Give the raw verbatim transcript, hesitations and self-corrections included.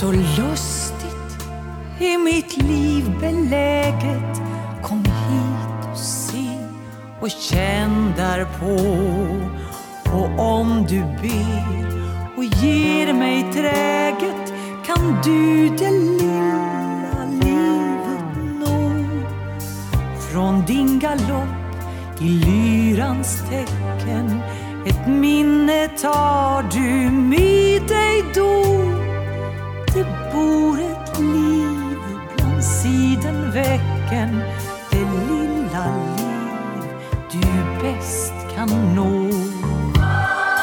Så lustigt i mitt liv beläget. Kom hit och se och känn därpå. Och om du ber och ger mig träget, kan du det lilla livet nå. Från din galopp i lyrans tecken, ett minne tar du med dig då. Det bor ett liv bland sidenväcken, det lilla liv du bäst kan nå.